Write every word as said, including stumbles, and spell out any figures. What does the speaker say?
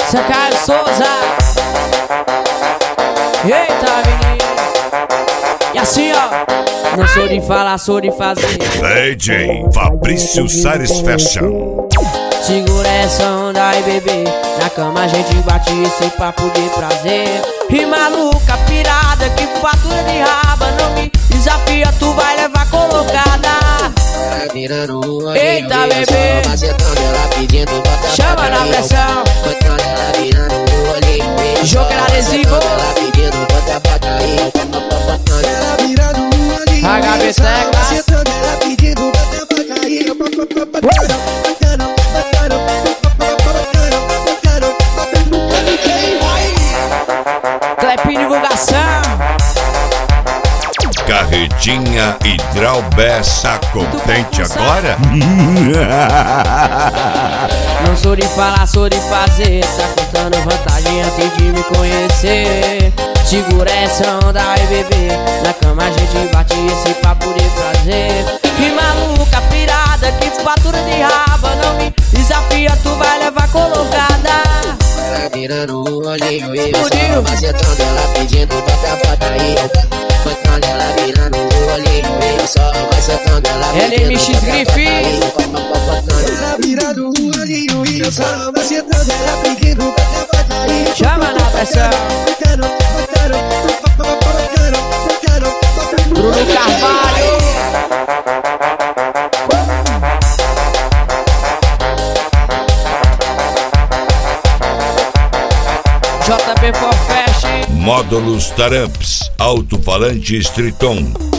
Seu Caio Souza. Eita, menino. E assim, ó. Não sou de falar, sou de fazer. D J Fabrício Sares Fashion. Segura essa onda aí, bebê. Na cama a gente bate esse papo de prazer. E maluca, pirada, que fatura de raba. Não me desafia, tu vai levar colocada. Eita, bebê. Chama na pressão. Jogo era adesivo. H B Teclas. Clepinho divulgação. Carretinha Hidralbessa contente agora? Não sou de falar, sou de fazer. Tá contando vantagem antes de me conhecer. Segura essa onda aí, bebê. Na cama a gente bate esse papo de prazer. Que maluca, pirada, que fatura de raba. Não me desafia, tu vai levar colocada. Virando o olhinho e só macetando ela pedindo pra pataria. Botando ela virando o olhinho e só macetando ela pedindo L M X Grife. Ela virando o olhinho e só macetando ela pedindo pra pataria. Chama na pressão. Bruno Carvalho. J B for Fashion. Módulos Taramps, alto-falantes Triton.